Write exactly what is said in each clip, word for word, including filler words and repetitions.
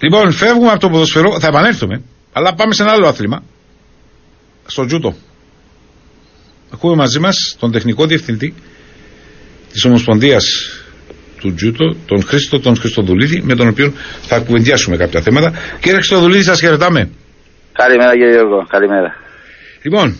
Λοιπόν, φεύγουμε από το ποδοσφαιρό, θα επανέλθουμε, αλλά πάμε σε ένα άλλο άθλημα. Στο τζούτο. Έχουμε μαζί μας τον τεχνικό διευθυντή της Ομοσπονδίας του Τζούτο, τον Χρήστο τον Χριστοδουλίδη, με τον οποίο θα κουβεντιάσουμε κάποια θέματα. Κύριε Χριστοδουλίδη, σας χαιρετάμε. Καλημέρα κύριε Γιώργο, καλημέρα. Λοιπόν,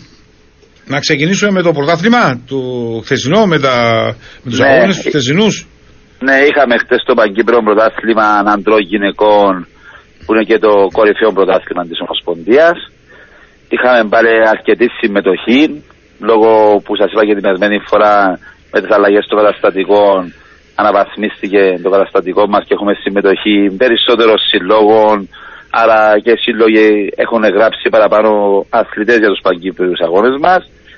να ξεκινήσουμε με το πρωτάθλημα του χθεσινό, με, τα, με τους ναι, αγώνες του χθεσινούς. Ναι, είχαμε χθες το Παγκύπριο πρωτάθλημα ανδρών γυναικών, που είναι και το κορυφαίο πρωτάθλημα της Ομοσπονδίας. Είχαμε πάλι αρκετή συμμετοχή, λόγω που σας είπα και την περασμένη φορά με τις αλλαγές των καταστατικών αναβαθμίστηκε το καταστατικό μας και έχουμε συμμετοχή περισσότερων συλλόγων, άρα και σύλλογοι έχουν γράψει παραπάνω αθλητές για τους παγκύπριους αγώνες μας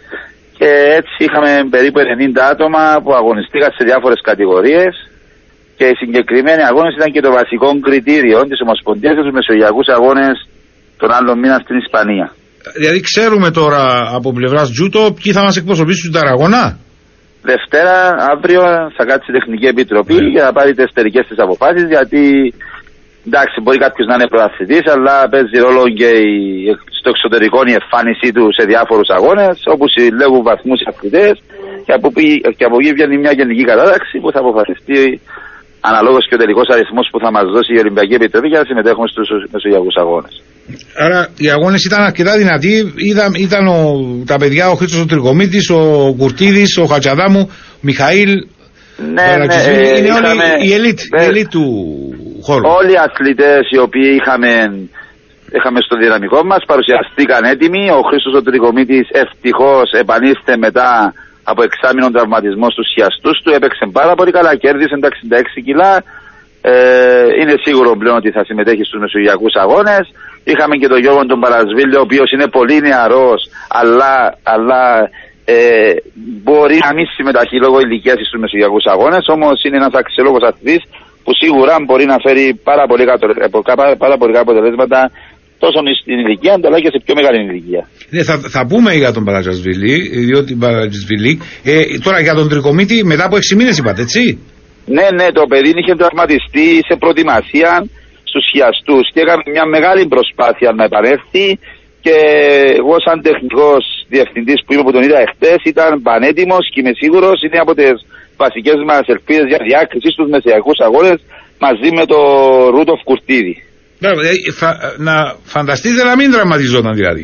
και έτσι είχαμε περίπου ενενήντα άτομα που αγωνιστήκαν σε διάφορες κατηγορίες και οι συγκεκριμένοι αγώνες ήταν και το βασικό κριτήριο της Ομοσπονδίας για τους μεσογειακούς αγώνες τον άλλο μήνα στην Ισπανία. Δηλαδή ξέρουμε τώρα από πλευράς Τζούτο ποιοι θα μας εκπροσωπήσουν στην Ταραγώνα. Δευτέρα, αύριο θα κάτσει η Τεχνική Επιτροπή yeah. για να πάρει τις τελικές της αποφάσεις, γιατί εντάξει μπορεί κάποιος να είναι πρωταθλητής, αλλά παίζει ρόλο και η, στο εξωτερικό η εμφάνισή του σε διάφορους αγώνες όπου συλλέγουν βαθμούς οι αθλητές και από, και από εκεί βγαίνει μια γενική κατάταξη που θα αποφασιστεί αναλόγως και ο τελικός αριθμός που θα μας δώσει η Ολυμπιακή Επιτροπή για να συμμετέχουμε στους μεσογειακούς αγώνες. Άρα οι αγώνες ήταν αρκετά δυνατοί. Ήταν, ήταν ο, τα παιδιά, ο Χρήστος ο Τρικομίτης, ο Κουρτίδης, ο Χατζαδάμου, ο Μιχαήλ. Ναι, ναι, ε, είναι είχαμε, όλοι η ελίτ, ναι, η ελίτ του χώρου. Όλοι οι αθλητές οι οποίοι είχαμε, είχαμε στο δυναμικό μας παρουσιαστήκαν έτοιμοι. Ο Χρήστος ο Τρικομίτης ευτυχώς επανήλθε μετά από εξάμηνο τραυματισμό στους χιαστούς του, έπαιξε πάρα πολύ καλά, κέρδισε τα εξήντα έξι κιλά. Ε, είναι σίγουρο πλέον ότι θα συμμετέχει στους μεσογειακούς αγώνες. Είχαμε και τον Γιώργο τον Παρασβίλη, ο οποίος είναι πολύ νεαρός, αλλά, αλλά ε, μπορεί να μην συμμεταχεί λόγω ηλικίας στους μεσογειακούς αγώνες, όμως είναι ένας αξιόλογος αθλητής που σίγουρα μπορεί να φέρει πάρα πολύ, πάρα, πάρα πολύ αποτελέσματα τόσο στην ηλικία αλλά και σε πιο μεγάλη ηλικία. Ναι, θα, θα πούμε για τον Παρασβίλη, διότι Παρασβίλη, ε, τώρα για τον Τρικομίτη μετά από έξι μήνες είπατε, έτσι. Ναι, ναι, το παιδί είχε τραυματιστεί σε προετοιμασία στους χιαστούς και έκανε μια μεγάλη προσπάθεια να επανέλθει και εγώ σαν τεχνικός διευθυντής που είμαι που τον είδα εχθές ήταν πανέτοιμος και είμαι σίγουρος είναι από τις βασικές μας ελπίδες για διάκριση στους μεσογειακούς αγώνες μαζί με το Ρούτοφ Κουρτίδη. Ναι, φα, να φανταστείτε να μην τραυματιζόταν δηλαδή.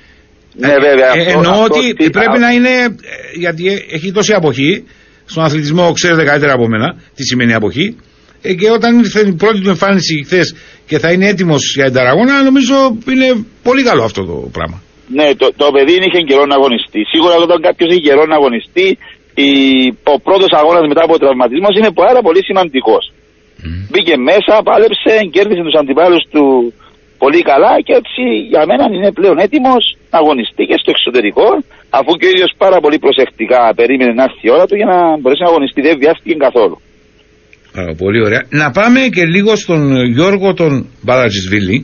Ναι, βέβαια. Ε, αυτό, εννοώ αυτό, ότι τι, πρέπει α... να είναι, γιατί έχει τόση αποχή. Στον αθλητισμό ξέρετε καλύτερα από μένα τι σημαίνει αποχή. Ε, και όταν ήρθε η πρώτη του εμφάνιση χθες και θα είναι έτοιμος για την Ταραγώνα, νομίζω είναι πολύ καλό αυτό το πράγμα. Ναι, το, το παιδί είχε καιρό να αγωνιστεί. Σίγουρα όταν κάποιος έχει καιρό να αγωνιστεί, η, ο πρώτος αγώνας μετά από τραυματισμό είναι πάρα πολύ σημαντικός. Mm. Μπήκε μέσα, πάλεψε, κέρδισε τους αντιπάλους του πολύ καλά και έτσι για μένα είναι πλέον έτοιμος να αγωνιστεί και στο εξωτερικό, αφού και ο ίδιος πάρα πολύ προσεκτικά περίμενε να έρθει η ώρα του για να μπορέσει να αγωνιστεί, δεν βιάστηκε καθόλου. Άρα, πολύ ωραία. Να πάμε και λίγο στον Γιώργο τον Μπαλατζισβίλη,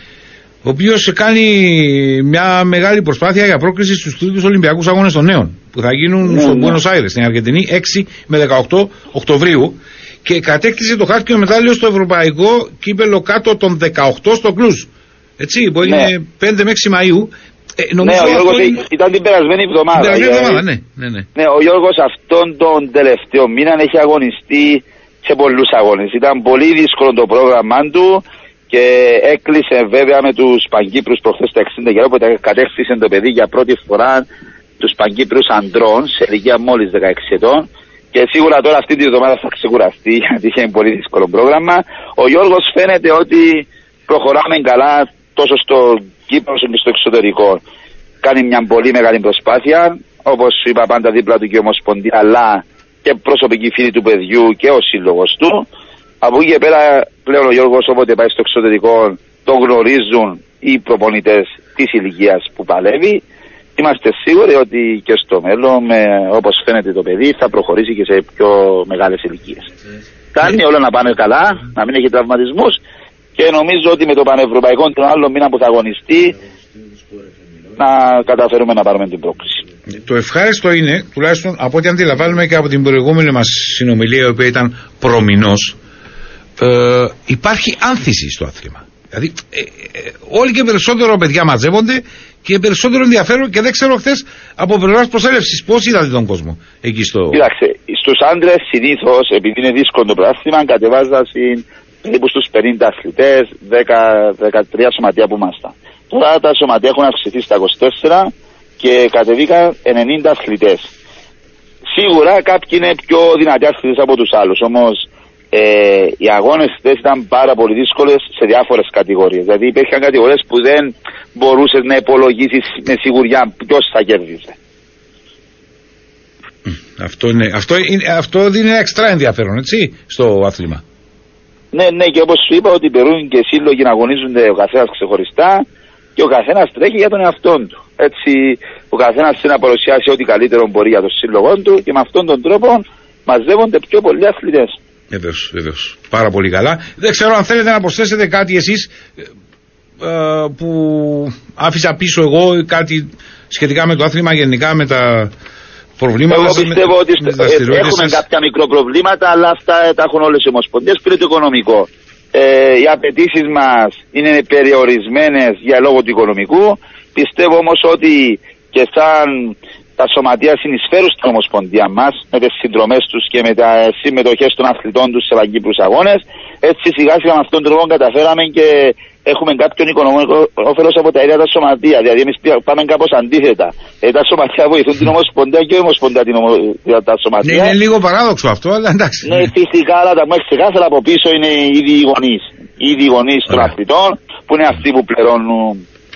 ο οποίος κάνει μια μεγάλη προσπάθεια για πρόκριση στους τρίτους Ολυμπιακούς Αγώνες των Νέων που θα γίνουν mm, στο Μπουένος Άιρες στην Αργεντινή έξι με δεκαοκτώ Οκτωβρίου και κατέκτησε το χάρτινο μετάλλιο στο Ευρωπαϊκό Κύπελλο κάτω των δεκαοκτώ στο Κλουζ. Έτσι, που έγινε ναι. πέντε με έξι Μαΐου. Ε, ναι, ο Γιώργος είναι... ήταν την περασμένη εβδομάδα. Την περασμένη εβδομάδα, ναι, ναι, ναι. Ναι, ο Γιώργος αυτόν τον τελευταίο μήνα έχει αγωνιστεί σε πολλούς αγώνες. Ήταν πολύ δύσκολο το πρόγραμμά του και έκλεισε βέβαια με τους Παγκύπριους προχθές τα εξήντα κιλά που κατέκτησε το παιδί για πρώτη φορά τους Παγκύπριους αντρών σε ηλικία μόλις δεκαέξι ετών. Και σίγουρα τώρα αυτή τη βδομάδα θα ξεκουραστεί γιατί είχε πολύ δύσκολο πρόγραμμα. Ο Γιώργος φαίνεται ότι προχωράμε καλά τόσο στο Κύπρο όσο και στο εξωτερικό. Κάνει μια πολύ μεγάλη προσπάθεια, όπως είπα πάντα δίπλα του και η Ομοσπονδία, αλλά και προσωπική φίλη του παιδιού και ο σύλλογος του. Από εκεί και πέρα πλέον ο Γιώργος όποτε πάει στο εξωτερικό το γνωρίζουν οι προπονητές της ηλικίας που παλεύει. Είμαστε σίγουροι ότι και στο μέλλον, με, όπως φαίνεται το παιδί, θα προχωρήσει και σε πιο μεγάλες ηλικίες. Κάνει όλα να πάνε καλά, να μην έχει τραυματισμούς και νομίζω ότι με το πανευρωπαϊκό τον άλλο μήνα που θα αγωνιστεί να καταφέρουμε να πάρουμε την πρόκληση. Το ευχάριστο είναι, τουλάχιστον από ό,τι αντιλαμβάνουμε και από την προηγούμενη μας συνομιλία, η οποία ήταν προμηνός, ε, υπάρχει άνθηση στο άθλημα. Δηλαδή ε, ε, όλοι και περισσότερο παιδιά μαζεύονται και περισσότερο ενδιαφέρον, και δεν ξέρω χθες από πλευράς προσέλευσης πώς είδατε τον κόσμο εκεί στο... Κοίταξε, στους άντρες συνήθως, επειδή είναι δύσκολο το πρωτάθλημα, κατεβάζαν περίπου στους πενήντα αθλητές, δέκα με δεκατρία σωματεία που ήμασταν. Τώρα τα σωματεία έχουν αυξηθεί στα είκοσι τέσσερα και κατεβήκαν ενενήντα αθλητές. Σίγουρα κάποιοι είναι πιο δυνατοί αθλητές από τους άλλους, όμως ε, οι αγώνες χθες ήταν πάρα πολύ δύσκολες σε διάφορες κατηγορίες. Δηλαδή υπήρχαν κατηγορίες που δεν μπορούσες να υπολογίσεις με σιγουριά ποιος θα κέρδισε. Αυτό, είναι, αυτό, είναι, αυτό δίνει εξτρά ενδιαφέρον, έτσι, στο άθλημα. Ναι, ναι, και όπως σου είπα, ότι περούν και σύλλογοι να αγωνίζονται ο καθένας ξεχωριστά και ο καθένας τρέχει για τον εαυτό του. Έτσι, ο καθένας θέλει να παρουσιάσει ό,τι καλύτερο μπορεί για τον σύλλογό του και με αυτόν τον τρόπο μαζεύονται πιο πολλοί αθλητές. Βεβαίως, βεβαίως. Πάρα πολύ καλά. Δεν ξέρω αν θέλετε να προσθέσετε κάτι εσείς ε, που άφησα πίσω εγώ, κάτι σχετικά με το άθλημα, γενικά με τα προβλήματα. Εγώ πιστεύω με, ότι με έχουμε σας... κάποια μικροπροβλήματα, αλλά αυτά τα έχουν όλες οι ομοσπονδίες. Πριν το οικονομικό. Ε, οι απαιτήσεις μας είναι περιορισμένες για λόγω του οικονομικού. Πιστεύω όμως ότι και σαν τα σωματεία συνεισφέρουν στην ομοσπονδία μας με τις συνδρομές τους και με τις συμμετοχές των αθλητών τους σε παγκύπριους αγώνες. Έτσι σιγά σιγά με αυτόν τον τρόπο καταφέραμε και έχουμε κάποιον οικονομικό όφελος από τα ίδια τα σωματεία. Δηλαδή εμείς πάμε κάπως αντίθετα. Ε, τα σωματεία βοηθούν την ομοσπονδία και η ομοσπονδία την ομο... τα σωματεία. Ναι, είναι λίγο παράδοξο αυτό, αλλά εντάξει. Ναι, φυσικά, αλλά τα μέχρι ξεκάθαρα από πίσω είναι οι ίδιοι γονείς. Οι ίδιοι γονείς των αθλητών, που είναι αυτοί που πληρώνουν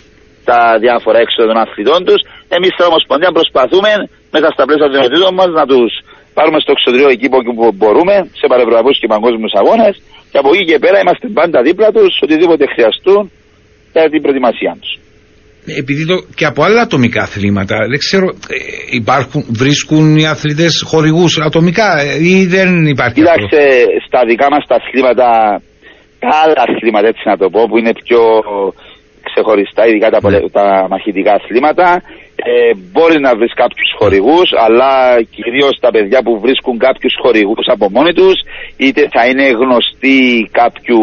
τα διάφορα έξοδα των αθλητών τους. Εμείς στην Ομοσπονδία προσπαθούμε μέσα στα πλαίσια των αθλητών μας να τους πάρουμε στο εξωτερικό εκεί που μπορούμε, σε παρευρωπαϊκούς και παγκόσμιους αγώνες, και από εκεί και πέρα είμαστε πάντα δίπλα τους, οτιδήποτε χρειαστούν για την προετοιμασία τους. Επειδή το, και από άλλα ατομικά αθλήματα, δεν ξέρω, υπάρχουν, βρίσκουν οι αθλητές χορηγούς ατομικά ή δεν υπάρχει? Κοίταξε, στα δικά μας τα αθλήματα, τα άλλα αθλήματα, έτσι να το πω, που είναι πιο ξεχωριστά, ειδικά τα, ναι. τα μαχητικά αθλήματα, ε, μπορεί να βρεις κάποιους χορηγούς, αλλά κυρίως τα παιδιά που βρίσκουν κάποιους χορηγούς από μόνοι τους, είτε θα είναι γνωστοί κάποιου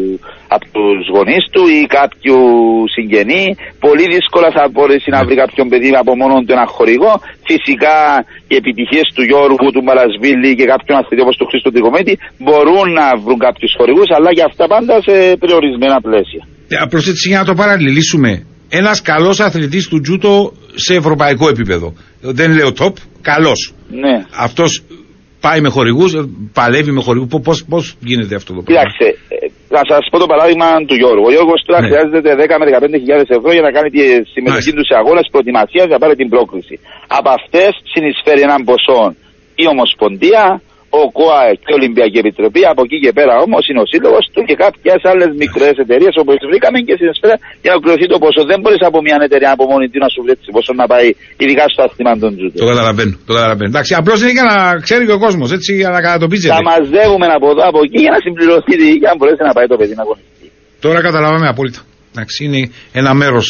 από τους γονείς του ή κάποιου συγγενή, πολύ δύσκολα θα μπορέσει να βρει κάποιον παιδί από μόνο του ένα χορηγό. Φυσικά οι επιτυχίες του Γιώργου, του Μπαλασβίλη και κάποιον αθλητή όπως του Χρήστο Τρικομέτη μπορούν να βρουν κάποιους χορηγούς, αλλά για αυτά πάντα σε περιορισμένα πλαίσια. Απλώς έτσι για να το παραλληλήσουμε, ένας καλός αθλητής του τζούτο σε ευρωπαϊκό επίπεδο, δεν λέω top, καλός. Ναι. Αυτός πάει με χορηγούς, παλεύει με χορηγούς, πώς, πώς γίνεται αυτό το πράγμα? Κοιτάξτε, να σας πω το παράδειγμα του Γιώργου. Ο Γιώργος τώρα ναι. χρειάζεται δέκα με δεκαπέντε χιλιάδες ευρώ για να κάνει τη συμμετοχή του σε αγώνες προετοιμασίας για να πάρει την πρόκληση. Από αυτές συνεισφέρει έναν ποσό η Ομοσπονδία, ο ΚΟΑ και η Ολυμπιακή Επιτροπή. Από εκεί και πέρα όμως είναι ο σύλλογος του και κάποιες άλλες μικρές εταιρείες όπως βρήκαμε και συνεισφέρει για να ολοκληρωθεί το ποσό. Δεν μπορείς από μια εταιρεία από μόνη του να σου βρει ποσό να πάει, ειδικά στο άθλημα των τζούτων. Το καταλαβαίνω, το καταλαβαίνω. Εντάξει, απλώς είναι για να ξέρει και ο κόσμος, έτσι, για να κατατοπίζεται. Θα μαζεύουμε από εδώ από εκεί για να συμπληρωθεί για να μπορέσει να πάει το παιδί να αγωνιστεί. Τώρα καταλαβαίνουμε απόλυτα. Εντάξει, είναι ένα μέρος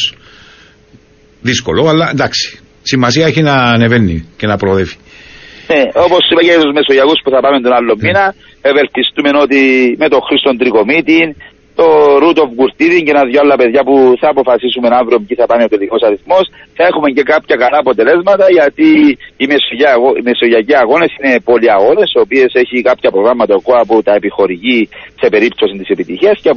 δύσκολο, αλλά εντάξει. Σημασία έχει να ανεβαίνει και να προοδεύει. Ναι, όπως είπα και για τους Μεσογειακούς που θα πάμε τον άλλο μήνα, ευελπιστούμε ότι με τον Χρήστον Τρικομίτη, το Ρούτοφ Γκουρτίδη και ένα δυο άλλα παιδιά που θα αποφασίσουμε αύριο ποιοι θα πάνε ο τελικός αριθμός, θα έχουμε και κάποια καλά αποτελέσματα, γιατί οι μεσογειακοί αγώνες είναι πολλοί αγώνες, οι οποίες έχει κάποια προγράμματα ο ΚΟΑ που τα επιχορηγεί σε περίπτωση της επιτυχίας.